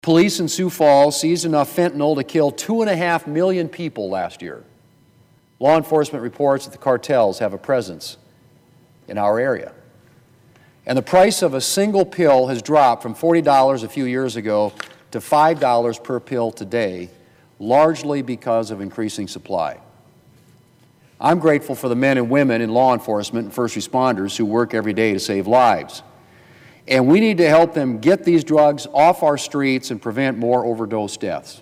Police in Sioux Falls seized enough fentanyl to kill 2.5 million people last year. Law enforcement reports that the cartels have a presence in our area. And the price of a single pill has dropped from $40 a few years ago to $5 per pill today, largely because of increasing supply. I'm grateful for the men and women in law enforcement and first responders who work every day to save lives. And we need to help them get these drugs off our streets and prevent more overdose deaths.